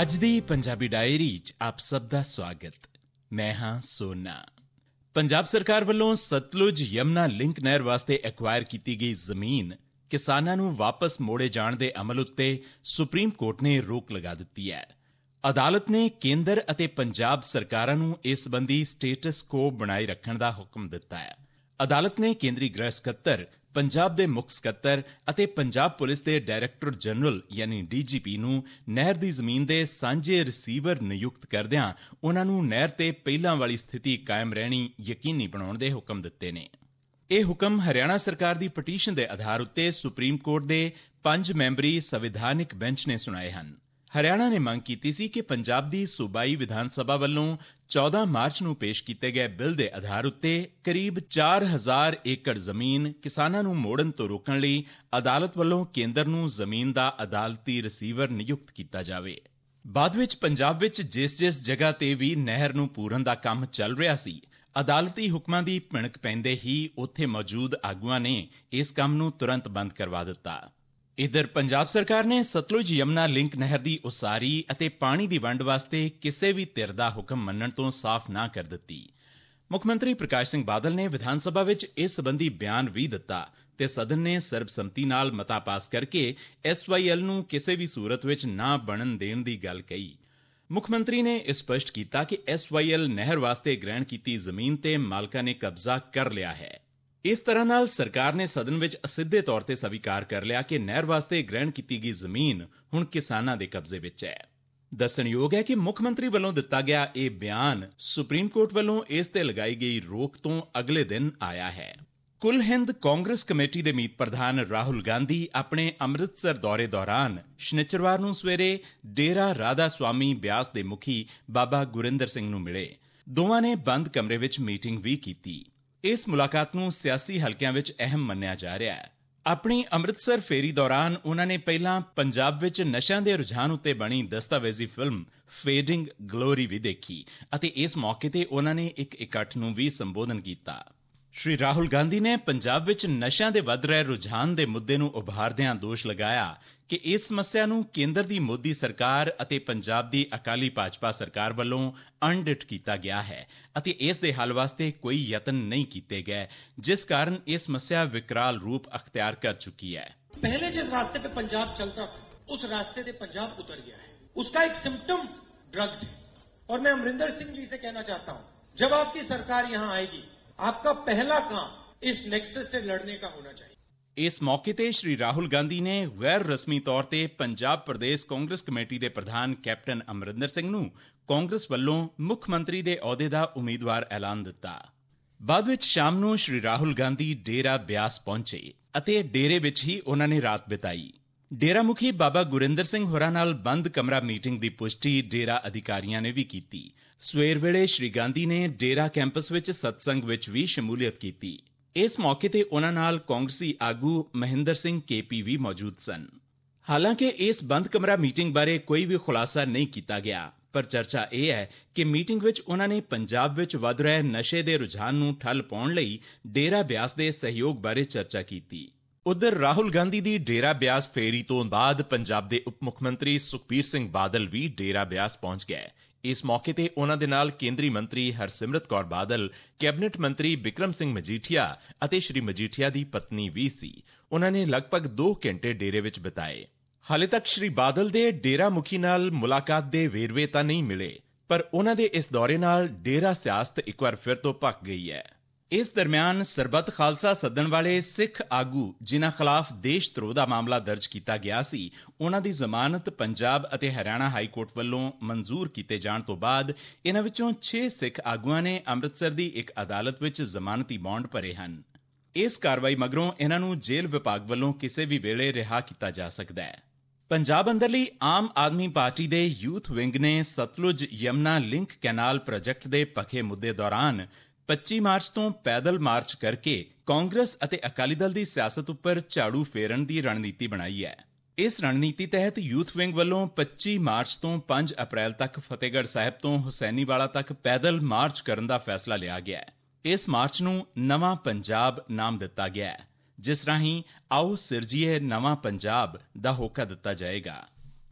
ਅੱਜ ਦੀ ਪੰਜਾਬੀ ਡਾਇਰੀ 'ਚ ਆਪ ਸਭ ਦਾ ਸਵਾਗਤ। ਮੈਂ ਹਾਂ ਸੋਨਾ। ਪੰਜਾਬ ਸਰਕਾਰ ਵੱਲੋਂ ਸਤਲੁਜ ਯਮਨਾ ਲਿੰਕ ਨਹਿਰ ਵਾਸਤੇ ਐਕਵਾਇਰ ਕੀਤੀ ਗਈ ਜ਼ਮੀਨ ਕਿਸਾਨਾਂ ਨੂੰ ਵਾਪਸ ਮੋੜੇ ਜਾਣ ਦੇ ਅਮਲ ਉੱਤੇ ਸੁਪਰੀਮ ਕੋਰਟ ਨੇ ਰੋਕ ਲਗਾ ਦਿੱਤੀ ਹੈ। ਅਦਾਲਤ ਨੇ ਕੇਂਦਰ ਅਤੇ ਪੰਜਾਬ ਸਰਕਾਰਾਂ ਨੂੰ ਇਸ ਸੰਬੰਧੀ ਸਟੇਟਸ ਕੋ ਬਣਾਏ ਰੱਖਣ ਦਾ ਹੁਕਮ ਦਿੱਤਾ ਹੈ। ਅਦਾਲਤ ਨੇ ਕੇਂਦਰੀ ਗ੍ਰਹਿ ਸਕੱਤਰ, ਪੰਜਾਬ ਦੇ ਮੁੱਖ ਸਕੱਤਰ ਅਤੇ ਪੰਜਾਬ ਪੁਲਿਸ ਦੇ ਡਾਇਰੈਕਟਰ ਜਨਰਲ ਯਾਨੀ ਡੀਜੀਪੀ ਨੂੰ ਨਹਿਰ ਦੀ ਜ਼ਮੀਨ ਦੇ ਸਾਂਝੇ ਰਿਸੀਵਰ ਨਿਯੁਕਤ ਕਰਦਿਆਂ ਉਨ੍ਹਾਂ ਨੂੰ ਨਹਿਰ ਤੇ ਪਹਿਲਾਂ ਵਾਲੀ ਸਥਿਤੀ ਕਾਇਮ ਰਹਿਣੀ ਯਕੀਨੀ ਬਣਾਉਣ ਦੇ ਹੁਕਮ ਦਿੱਤੇ ਨੇ। ਇਹ ਹੁਕਮ ਹਰਿਆਣਾ ਸਰਕਾਰ ਦੀ ਪਟੀਸ਼ਨ ਦੇ ਆਧਾਰ ਉੱਤੇ ਸੁਪਰੀਮ ਕੋਰਟ ਦੇ 5 ਮੈਂਬਰੀ ਸੰਵਿਧਾਨਿਕ ਬੈਂਚ ਨੇ ਸੁਣਾਏ ਹਨ। ਹਰਿਆਣਾ ਨੇ ਮੰਗ ਕੀਤੀ ਸੀ ਕਿ ਪੰਜਾਬ ਦੀ ਸੂਬਾਈ ਵਿਧਾਨ ਸਭਾ ਵੱਲੋਂ 14 ਮਾਰਚ ਨੂੰ ਪੇਸ਼ ਕੀਤੇ ਗਏ ਬਿੱਲ ਦੇ ਆਧਾਰ ਉੱਤੇ ਕਰੀਬ 4000 ਏਕੜ ਜ਼ਮੀਨ ਕਿਸਾਨਾਂ ਨੂੰ ਮੋੜਨ ਤੋਂ ਰੋਕਣ ਲਈ ਅਦਾਲਤ ਵੱਲੋਂ ਕੇਂਦਰ ਨੂੰ ਜ਼ਮੀਨ ਦਾ ਅਦਾਲਤੀ ਰਿਸੀਵਰ ਨਿਯੁਕਤ ਕੀਤਾ ਜਾਵੇ। ਬਾਅਦ ਵਿੱਚ ਪੰਜਾਬ ਵਿੱਚ ਜਿਸ ਜਗ੍ਹਾ ਤੇ ਵੀ ਨਹਿਰ ਨੂੰ ਪੂਰਨ ਦਾ ਕੰਮ ਚੱਲ ਰਿਹਾ ਸੀ, ਅਦਾਲਤੀ ਹੁਕਮਾਂ ਦੀ ਭਿਣਕ ਪੈਂਦੇ ਹੀ ਉੱਥੇ ਮੌਜੂਦ ਆਗੂਆਂ ਨੇ ਇਸ ਕੰਮ ਨੂੰ ਤੁਰੰਤ ਬੰਦ ਕਰਵਾ ਦਿੱਤਾ। ਇਧਰ ਪੰਜਾਬ ਸਰਕਾਰ ਨੇ ਸਤਲੁਜ ਯਮਨਾ ਲਿੰਕ ਨਹਿਰ ਦੀ ਉਸਾਰੀ ਅਤੇ ਪਾਣੀ ਦੀ ਵੰਡ ਵਾਸਤੇ ਕਿਸੇ ਵੀ ਧਿਰ ਦਾ ਹੁਕਮ ਮੰਨਣ ਤੋਂ ਸਾਫ਼ ਨਾ ਕਰ ਦਿੱਤੀ। ਮੁੱਖ ਮੰਤਰੀ ਪ੍ਰਕਾਸ਼ ਸਿੰਘ ਬਾਦਲ ਨੇ ਵਿਧਾਨ ਸਭਾ ਵਿੱਚ ਇਸ ਸੰਬੰਧੀ ਬਿਆਨ ਵੀ ਦਿੱਤਾ ਤੇ ਸਦਨ ਨੇ ਸਰਬਸੰਮਤੀ ਨਾਲ ਮਤਾ ਪਾਸ ਕਰਕੇ SYL ਨੂੰ ਕਿਸੇ ਵੀ ਸੂਰਤ ਵਿੱਚ ਨਾ ਬਣਨ ਦੇਣ ਦੀ ਗੱਲ ਕਹੀ। ਮੁੱਖ ਮੰਤਰੀ ਨੇ ਇਹ ਸਪਸ਼ਟ ਕੀਤਾ ਕਿ SYL ਨਹਿਰ ਵਾਸਤੇ ਗ੍ਰਹਿਣ ਕੀਤੀ ਜ਼ਮੀਨ ਤੇ ਮਾਲਕਾਂ ਨੇ ਕਬਜ਼ਾ ਕਰ ਲਿਆ ਹੈ। ਇਸ ਤਰ੍ਹਾਂ ਨਾਲ ਸਰਕਾਰ ਨੇ ਸਦਨ ਵਿੱਚ ਅਸਿੱਧੇ ਤੌਰ ਤੇ ਸਵੀਕਾਰ ਕਰ ਲਿਆ ਕਿ ਨਹਿਰ ਵਾਸਤੇ ਗ੍ਰਹਿਣ ਕੀਤੀ ਗਈ ਜ਼ਮੀਨ ਹੁਣ ਕਿਸਾਨਾਂ ਦੇ ਕਬਜ਼ੇ ਵਿੱਚ ਹੈ। ਦੱਸਣਯੋਗ ਹੈ ਕਿ ਮੁੱਖ ਮੰਤਰੀ ਵੱਲੋਂ ਦਿੱਤਾ ਗਿਆ ਇਹ ਬਿਆਨ ਸੁਪਰੀਮ ਕੋਰਟ ਵੱਲੋਂ ਇਸ ਤੇ ਲਗਾਈ ਗਈ ਰੋਕ ਤੋਂ ਅਗਲੇ ਦਿਨ ਆਇਆ ਹੈ। ਕੁੱਲ ਹਿੰਦ ਕਾਂਗਰਸ ਕਮੇਟੀ ਦੇ ਮੀਤ ਪ੍ਰਧਾਨ ਰਾਹੁਲ ਗਾਂਧੀ ਆਪਣੇ ਅੰਮ੍ਰਿਤਸਰ ਦੌਰੇ ਦੌਰਾਨ ਸ਼ਨੀਚਰਵਾਰ ਨੂੰ ਸਵੇਰੇ ਡੇਰਾ ਰਾਧਾ ਸੁਆਮੀ ਬਿਆਸ ਦੇ ਮੁਖੀ ਬਾਬਾ ਗੁਰਿੰਦਰ ਸਿੰਘ ਨੂੰ ਮਿਲੇ। ਦੋਵਾਂ ਨੇ ਬੰਦ ਕਮਰੇ ਵਿੱਚ ਮੀਟਿੰਗ ਵੀ ਕੀਤੀ। ਇਸ ਮੁਲਾਕਾਤ ਨੂੰ ਸਿਆਸੀ ਹਲਕਿਆਂ ਵਿੱਚ ਅਹਿਮ ਮੰਨਿਆ ਜਾ ਰਿਹਾ ਹੈ। ਆਪਣੀ ਅੰਮ੍ਰਿਤਸਰ ਫੇਰੀ ਦੌਰਾਨ ਉਨ੍ਹਾਂ ਨੇ ਪਹਿਲਾਂ ਪੰਜਾਬ ਵਿੱਚ ਨਸ਼ਿਆਂ ਦੇ ਰੁਝਾਨ ਉੱਤੇ ਬਣੀ ਦਸਤਾਵੇਜ਼ੀ ਫਿਲਮ ਫੇਡਿੰਗ ਗਲੋਰੀ ਵੀ ਦੇਖੀ ਅਤੇ ਇਸ ਮੌਕੇ ਤੇ ਉਨ੍ਹਾਂ ਨੇ ਇੱਕ ਇਕੱਠ ਨੂੰ ਵੀ ਸੰਬੋਧਨ ਕੀਤਾ। ਸ਼੍ਰੀ ਰਾਹੁਲ ਗਾਂਧੀ ਨੇ ਪੰਜਾਬ ਵਿੱਚ ਨਸ਼ਿਆਂ ਦੇ ਵੱਧ ਰਹੇ ਰੁਝਾਨ ਦੇ ਮੁੱਦੇ ਨੂੰ ਉਭਾਰਦਿਆਂ ਦੋਸ਼ ਲਗਾਇਆ ਕਿ ਇਸ ਸਮੱਸਿਆ ਨੂੰ ਕੇਂਦਰ ਦੀ ਮੋਦੀ ਸਰਕਾਰ ਅਤੇ ਪੰਜਾਬ ਦੀ ਅਕਾਲੀ ਭਾਜਪਾ ਸਰਕਾਰ ਵੱਲੋਂ ਅਣਡਿੱਠ ਕੀਤਾ ਗਿਆ ਹੈ ਅਤੇ ਇਸ ਦੇ ਹੱਲ ਵਾਸਤੇ ਕੋਈ ਯਤਨ ਨਹੀਂ ਕੀਤੇ ਗਏ, ਜਿਸ ਕਾਰਨ ਇਹ ਸਮੱਸਿਆ ਵਿਕਰਾਲ ਰੂਪ ਅਖਤਿਆਰ ਕਰ ਚੁੱਕੀ ਹੈ। पहले जिस रास्ते पे पंजाब चलता था, उस रास्ते से पंजाब उतर गया है। उसका एक सिम्टम ड्रग्स है और मैं अमरिंदर सिंह जी से कहना चाहता हूं, जब आपकी सरकार यहां आएगी, आपका पहला काम इस नेक्सस से लड़ने का होना चाहिए। ਇਸ ਮੌਕੇ ਤੇ ਸ਼੍ਰੀ ਰਾਹੁਲ ਗਾਂਧੀ ਨੇ ਗੈਰ ਰਸਮੀ ਤੌਰ ਤੇ ਪੰਜਾਬ ਪ੍ਰਦੇਸ਼ ਕਾਂਗਰਸ ਕਮੇਟੀ ਦੇ ਪ੍ਰਧਾਨ ਕੈਪਟਨ ਅਮਰਿੰਦਰ ਸਿੰਘ ਨੂੰ ਕਾਂਗਰਸ ਵੱਲੋਂ ਮੁੱਖ ਮੰਤਰੀ ਦੇ ਅਹੁਦੇ ਦਾ ਉਮੀਦਵਾਰ ਐਲਾਨ ਦਿੱਤਾ। ਬਾਅਦ ਵਿੱਚ ਸ਼ਾਮ ਨੂੰ ਸ਼੍ਰੀ ਰਾਹੁਲ ਗਾਂਧੀ ਡੇਰਾ ਬਿਆਸ ਪਹੁੰਚੇ ਅਤੇ ਡੇਰੇ ਵਿੱਚ ਹੀ ਉਨ੍ਹਾਂ ਨੇ ਰਾਤ ਬਿਤਾਈ। ਡੇਰਾ ਮੁਖੀ ਬਾਬਾ ਗੁਰਿੰਦਰ ਸਿੰਘ ਹੋਰਾਂ ਨਾਲ ਬੰਦ ਕਮਰਾ ਮੀਟਿੰਗ ਦੀ ਪੁਸ਼ਟੀ ਡੇਰਾ ਅਧਿਕਾਰੀਆਂ ਨੇ ਵੀ ਕੀਤੀ। ਸਵੇਰ ਵੇਲੇ ਸ਼੍ਰੀ ਗਾਂਧੀ ਨੇ ਡੇਰਾ ਕੈਂਪਸ ਵਿੱਚ ਸਤਸੰਗ ਵਿੱਚ ਵੀ ਸ਼ਮੂਲੀਅਤ ਕੀਤੀ। ਇਸ ਮੌਕੇ ਤੇ ਉਨ੍ਹਾਂ ਨਾਲ ਕਾਂਗਰਸੀ ਆਗੂ ਮਹਿੰਦਰ ਸਿੰਘ KP ਵੀ ਮੌਜੂਦ ਸਨ। ਹਾਲਾਂਕਿ ਇਸ ਬੰਦ ਕਮਰਾ ਮੀਟਿੰਗ ਬਾਰੇ ਕੋਈ ਵੀ ਖੁਲਾਸਾ ਨਹੀਂ ਕੀਤਾ ਗਿਆ, ਪਰ ਚਰਚਾ ਇਹ ਹੈ ਕਿ ਮੀਟਿੰਗ ਵਿੱਚ ਉਨ੍ਹਾਂ ਨੇ ਪੰਜਾਬ ਵਿੱਚ ਵੱਧ ਰਹੇ ਨਸ਼ੇ ਦੇ ਰੁਝਾਨ ਨੂੰ ਠੱਲ ਪਾਉਣ ਲਈ ਡੇਰਾ ਬਿਆਸ ਦੇ ਸਹਿਯੋਗ ਬਾਰੇ ਚਰਚਾ ਕੀਤੀ। ਉਧਰ ਰਾਹੁਲ ਗਾਂਧੀ ਦੀ ਡੇਰਾ ਬਿਆਸ ਫੇਰੀ ਤੋਂ ਬਾਅਦ ਪੰਜਾਬ ਦੇ ਉਪ ਮੁੱਖ ਮੰਤਰੀ ਸੁਖਬੀਰ ਸਿੰਘ ਬਾਦਲ ਵੀ ਡੇਰਾ ਬਿਆਸ ਪਹੁੰਚ ਗਏ। ਇਸ ਮੌਕੇ ਤੇ ਉਨ੍ਹਾਂ ਦੇ ਨਾਲ ਕੇਂਦਰੀ ਮੰਤਰੀ ਹਰਸਿਮਰਤ ਕੌਰ ਬਾਦਲ, ਕੈਬਨਿਟ ਮੰਤਰੀ ਬਿਕਰਮ ਸਿੰਘ ਮਜੀਠੀਆ ਅਤੇ ਸ਼੍ਰੀ ਮਜੀਠੀਆ ਦੀ ਪਤਨੀ ਵੀ ਸੀ। ਉਨ੍ਹਾਂ ਨੇ ਲਗਭਗ 2 ਘੰਟੇ ਡੇਰੇ ਵਿੱਚ ਬਿਤਾਏ। ਹਾਲੇ ਤੱਕ ਸ਼੍ਰੀ ਬਾਦਲ ਦੇ ਡੇਰਾ ਮੁਖੀ ਨਾਲ ਮੁਲਾਕਾਤ ਦੇ ਵੇਰਵੇ ਤਾਂ ਨਹੀਂ ਮਿਲੇ, ਪਰ ਉਨ੍ਹਾਂ ਦੇ ਇਸ ਦੌਰੇ ਨਾਲ ਡੇਰਾ ਸਿਆਸਤ ਇੱਕ ਵਾਰ ਫਿਰ ਤੋਂ ਭਖ ਗਈ ਹੈ। ਇਸ ਦਰਮਿਆਨ ਸਰਬੱਤ ਖਾਲਸਾ ਸੱਦਣ ਵਾਲੇ ਸਿੱਖ ਆਗੂ ਜਿਨ੍ਹਾਂ ਖਿਲਾਫ ਦੇਸ਼ ਧਰੋਹ ਦਾ ਮਾਮਲਾ ਦਰਜ ਕੀਤਾ ਗਿਆ ਸੀ, ਉਨ੍ਹਾਂ ਦੀ ਜ਼ਮਾਨਤ ਪੰਜਾਬ ਅਤੇ ਹਰਿਆਣਾ ਹਾਈ ਕੋਰਟ ਵੱਲੋਂ ਮਨਜ਼ੂਰ ਕੀਤੇ ਜਾਣ ਤੋਂ ਬਾਅਦ ਇਨ੍ਹਾਂ ਵਿੱਚੋਂ 6 ਸਿੱਖ ਆਗੂਆਂ ਨੇ ਅੰਮ੍ਰਿਤਸਰ ਦੀ ਇੱਕ ਅਦਾਲਤ ਵਿੱਚ ਜ਼ਮਾਨਤੀ ਬੌਂਡ ਭਰੇ ਹਨ। ਇਸ ਕਾਰਵਾਈ ਮਗਰੋਂ ਇਨ੍ਹਾਂ ਨੂੰ ਜੇਲ੍ਹ ਵਿਭਾਗ ਵੱਲੋਂ ਕਿਸੇ ਵੀ ਵੇਲੇ ਰਿਹਾ ਕੀਤਾ ਜਾ ਸਕਦਾ ਹੈ। ਪੰਜਾਬ ਅੰਦਰਲੀ ਆਮ ਆਦਮੀ ਪਾਰਟੀ ਦੇ ਯੂਥ ਵਿੰਗ ਨੇ Sutlej Yamuna link canal project ਦੇ ਭਖੇ ਮੁੱਦੇ ਦੌਰਾਨ 25 ਮਾਰਚ ਤੋਂ ਪੈਦਲ ਮਾਰਚ ਕਰਕੇ ਕਾਂਗਰਸ ਅਤੇ ਅਕਾਲੀ ਦਲ ਦੀ ਸਿਆਸਤ ਉੱਪਰ ਝਾੜੂ ਫੇਰਨ ਦੀ ਰਣਨੀਤੀ ਬਣਾਈ ਹੈ। ਇਸ ਰਣਨੀਤੀ ਤਹਿਤ ਯੂਥ ਵਿੰਗ ਵੱਲੋਂ 25 ਮਾਰਚ ਤੋਂ 5 ਅਪ੍ਰੈਲ ਤੱਕ ਫਤਿਹਗੜ੍ਹ ਸਾਹਿਬ ਤੋਂ ਹੁਸੈਨੀਵਾਲਾ ਤੱਕ ਪੈਦਲ ਮਾਰਚ ਕਰਨ ਦਾ ਫੈਸਲਾ ਲਿਆ ਗਿਆ ਹੈ। ਇਸ ਮਾਰਚ ਨੂੰ ਨਵਾਂ ਪੰਜਾਬ ਨਾਮ ਦਿੱਤਾ ਗਿਆ ਹੈ, ਜਿਸ ਰਾਹੀਂ ਆਓ ਸਿਰਜੀਏ ਨਵਾਂ ਪੰਜਾਬ ਦਾ ਹੋਕਾ ਦਿੱਤਾ ਜਾਏਗਾ।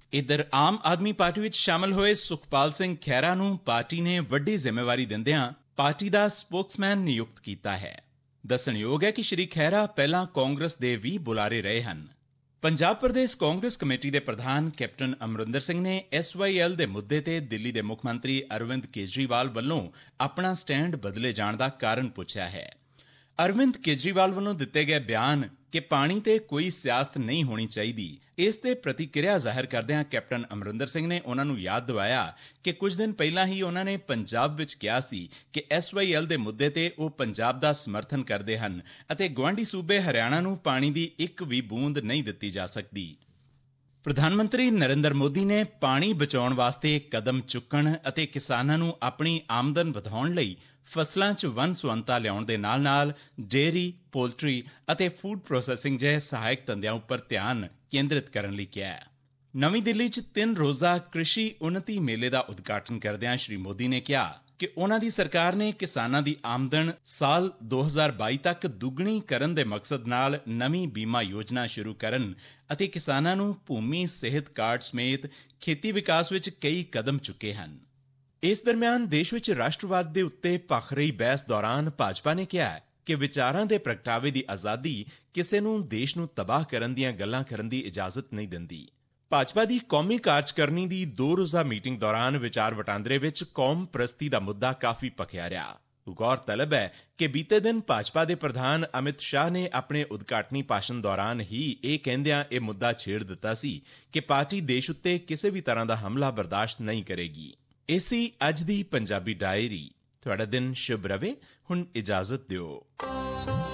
इधर आम आदमी पार्टी ਵਿੱਚ ਸ਼ਾਮਲ ਹੋਏ ਸੁਖਪਾਲ ਸਿੰਘ ਖਹਿਰਾ ਨੂੰ ਪਾਰਟੀ ਨੇ ਵੱਡੀ ਜ਼ਿੰਮੇਵਾਰੀ ਦਿੰਦਿਆਂ ਪਾਰਟੀ ਦਾ ਸਪੋਕਸਮੈਨ ਨਿਯੁਕਤ ਕੀਤਾ ਹੈ। ਦੱਸਣਯੋਗ ਹੈ ਕਿ ਸ਼੍ਰੀ ਖਹਿਰਾ ਪਹਿਲਾਂ ਕਾਂਗਰਸ ਦੇ ਵੀ ਬੁਲਾਰੇ ਰਹੇ ਹਨ। ਪੰਜਾਬ ਪ੍ਰਦੇਸ਼ ਕਾਂਗਰਸ ਕਮੇਟੀ ਦੇ ਪ੍ਰਧਾਨ ਕੈਪਟਨ ਅਮਰਿੰਦਰ ਸਿੰਘ ਨੇ SYL ਦੇ ਮੁੱਦੇ ਤੇ ਦਿੱਲੀ ਦੇ ਮੁੱਖ ਮੰਤਰੀ ਅਰਵਿੰਦ ਕੇਜਰੀਵਾਲ ਵੱਲੋਂ ਆਪਣਾ ਸਟੈਂਡ ਬਦਲੇ ਜਾਣ ਦਾ ਕਾਰਨ ਪੁੱਛਿਆ ਹੈ। ਅਰਵਿੰਦ ਕੇਜਰੀਵਾਲ ਵੱਲੋਂ ਦਿੱਤੇ ਗਏ ਬਿਆਨ ਕਿ ਪਾਣੀ ਤੇ ਕੋਈ ਸਿਆਸਤ ਨਹੀਂ ਹੋਣੀ ਚਾਹੀਦੀ, ਇਸ ਤੇ ਪ੍ਰਤੀਕਿਰਿਆ ਜ਼ਾਹਿਰ ਕਰਦਿਆਂ ਕੈਪਟਨ ਅਮਰਿੰਦਰ ਸਿੰਘ ਨੇ ਉਹਨਾਂ ਨੂੰ ਯਾਦ ਦਿਵਾਇਆ ਕਿ ਕੁਝ ਦਿਨ ਪਹਿਲਾਂ ਹੀ ਉਹਨਾਂ ਨੇ ਪੰਜਾਬ ਵਿੱਚ ਕਿਹਾ ਸੀ ਕਿ SYL ਦੇ ਮੁੱਦੇ ਤੇ ਉਹ ਪੰਜਾਬ ਦਾ ਸਮਰਥਨ ਕਰਦੇ ਹਨ ਅਤੇ ਗੁਆਂਢੀ ਸੂਬੇ ਹਰਿਆਣਾ ਨੂੰ ਪਾਣੀ ਦੀ ਇੱਕ ਵੀ ਬੂੰਦ ਨਹੀਂ ਦਿੱਤੀ ਜਾ ਸਕਦੀ। ਪ੍ਰਧਾਨ ਮੰਤਰੀ ਨਰਿੰਦਰ ਮੋਦੀ ਨੇ ਪਾਣੀ ਬਚਾਉਣ ਵਾਸਤੇ ਕਦਮ ਚੁੱਕਣ ਅਤੇ ਕਿਸਾਨਾਂ ਨੂੰ ਆਪਣੀ ਆਮਦਨ ਵਧਾਉਣ ਲਈ ਫਸਲਾਂ 'ਚ ਵੰਨ-ਸੁਵੰਨਤਾ ਲਿਆਉਣ ਦੇ ਨਾਲ-ਨਾਲ ਡੇਅਰੀ, ਪੋਲਟਰੀ ਅਤੇ ਫੂਡ ਪ੍ਰੋਸੈਸਿੰਗ ਜਿਹੇ ਸਹਾਇਕ ਧੰਦਿਆਂ ਉੱਪਰ ਧਿਆਨ ਕੇਂਦਰਿਤ ਕਰਨ ਲਈ ਕਿਹਾ ਹੈ। ਨਵੀਂ ਦਿੱਲੀ 'ਚ 3 ਰੋਜ਼ਾ ਕ੍ਰਿਸ਼ੀ ਉੱਨਤੀ ਮੇਲੇ ਦਾ ਉਦਘਾਟਨ ਕਰਦਿਆਂ ਸ਼੍ਰੀ ਮੋਦੀ ਨੇ ਕਿਹਾ ਕਿ ਉਹਨਾਂ ਦੀ ਸਰਕਾਰ ਨੇ ਕਿਸਾਨਾਂ ਦੀ ਆਮਦਨ ਸਾਲ 2022 ਤੱਕ ਦੁੱਗਣੀ ਕਰਨ ਦੇ ਮਕਸਦ ਨਾਲ ਨਵੀਂ ਬੀਮਾ ਯੋਜਨਾ ਸ਼ੁਰੂ ਕਰਨ ਅਤੇ ਕਿਸਾਨਾਂ ਨੂੰ ਭੂਮੀ ਸਿਹਤ ਕਾਰਡ ਸਮੇਤ ਖੇਤੀ ਵਿਕਾਸ ਵਿੱਚ ਕਈ ਕਦਮ ਚੁੱਕੇ ਹਨ। ਇਸ ਦਰਮਿਆਨ ਦੇਸ਼ ਵਿੱਚ ਰਾਸ਼ਟਰਵਾਦ ਦੇ ਉੱਤੇ ਭਖ ਰਹੀ ਬਹਿਸ ਦੌਰਾਨ ਭਾਜਪਾ ਨੇ ਕਿਹਾ ਕਿ ਵਿਚਾਰਾਂ ਦੇ ਪ੍ਰਗਟਾਵੇ ਦੀ ਆਜ਼ਾਦੀ ਕਿਸੇ ਨੂੰ ਦੇਸ਼ ਨੂੰ ਤਬਾਹ ਕਰਨ ਦੀਆਂ ਗੱਲਾਂ ਕਰਨ ਦੀ ਇਜਾਜ਼ਤ ਨਹੀਂ ਦਿੰਦੀ। ਭਾਜਪਾ ਦੀ ਕੌਮੀ ਕਾਰਜਕਾਰਨੀ ਦੀ 2 ਰੋਜ਼ਾ ਮੀਟਿੰਗ ਦੌਰਾਨ ਵਿਚਾਰ ਵਟਾਂਦਰੇ ਵਿੱਚ ਕੌਮ ਪ੍ਰਸਤੀ ਦਾ ਮੁੱਦਾ ਕਾਫੀ ਭਖਿਆ ਰਿਹਾ। ਗੌਰਤਲਬ ਹੈ ਕਿ ਬੀਤੇ ਦਿਨ ਭਾਜਪਾ ਦੇ ਪ੍ਰਧਾਨ ਅਮਿਤ ਸ਼ਾਹ ਨੇ ਆਪਣੇ ਉਦਘਾਟਨੀ ਭਾਸ਼ਣ ਦੌਰਾਨ ਹੀ ਇਹ ਕਹਿੰਦਿਆਂ ਇਹ ਮੁੱਦਾ ਛੇੜ ਦਿੱਤਾ ਸੀ ਕਿ ਪਾਰਟੀ ਦੇਸ਼ ਉੱਤੇ ਕਿਸੇ ਵੀ ਤਰ੍ਹਾਂ ਦਾ ਹਮਲਾ ਬਰਦਾਸ਼ਤ ਨਹੀਂ ਕਰੇਗੀ। ਇਹ ਸੀ ਅੱਜ ਦੀ ਪੰਜਾਬੀ ਡਾਇਰੀ। ਤੁਹਾਡਾ ਦਿਨ ਸ਼ੁਭ ਰਵੇ। ਹੁਣ ਇਜਾਜ਼ਤ ਦਿਓ।